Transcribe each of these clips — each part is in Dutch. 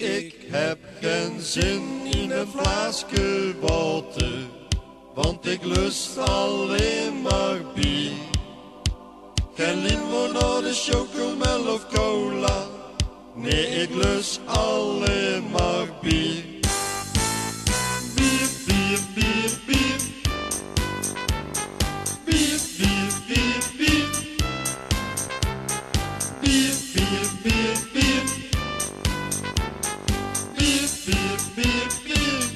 Ik heb geen zin in een glaasje water, want ik lust alleen maar bier. Geen limonade, chocomel of cola, nee, ik lust alleen maar bier. Bier, bier, bier, bier. Bier, bier, bier, bier. Bier, bier, bier, bier. Bier, bier, bier, bier.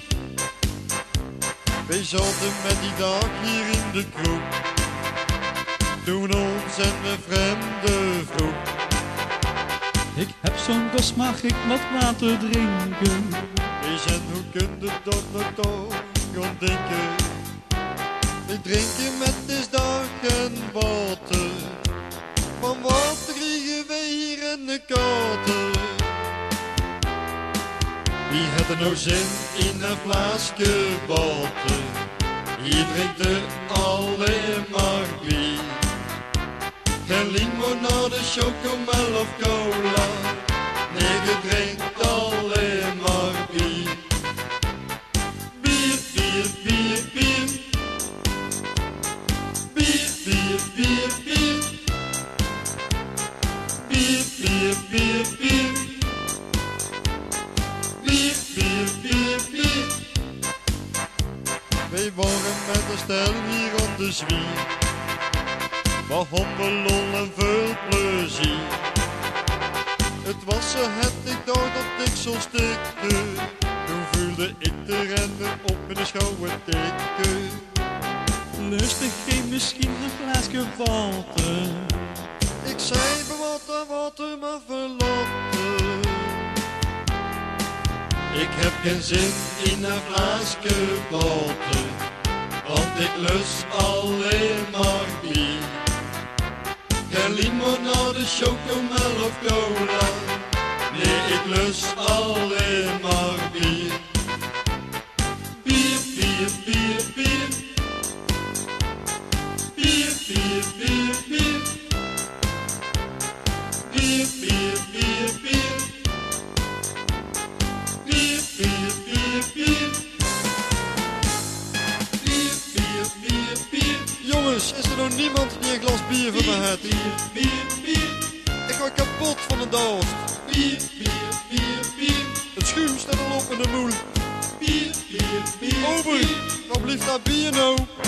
Wij zaten met die dag hier in de kroeg, toen ons een vreemde vroeg: ik heb zo'n dorst, mag ik wat water drinken? Wees en hoe kun je dat nog toch gaan denken? Ik drink je met deze dag en water, van water krijgen wij hier in de kater. Wie heeft er nou zin in een glaasje water? Hier drinkt er alleen maar bier. Geen limonade, chocomel of cola, nee, je drinkt alleen maar bier. Bier, bier, bier, bier. Bier, bier, bier, bier. Bier, bier, bier, bier. Bier, bier, bier, bier. Wij waren met een stel hier aan de zwier, we hadden lol en veel plezier. Het was zo het, ik dacht dat ik zo stikte. Toen voelde ik de rennen op mijn schouder tikken. Lustig geen misschien een glaasje water? Ik zei water maar verlaten. Ik heb geen zin in een glaasje water, want ik lust alleen maar bier. Geen limonade, chocomel of cola, nee, ik lust alleen maar bier. Bier, bier, bier, bier. Bier, bier, bier, bier. Bier, bier, bier, bier. Bier, bier, bier, bier. Bier, bier, bier, bier. Jongens, is er nog niemand die een glas bier voor me heeft? Bier, bier, bier. Ik word kapot van de dorst. Bier, bier, bier, bier. Het schuim staat al op in de moel. Bier, bier, bier. Ober, wat blieft dat bier nou?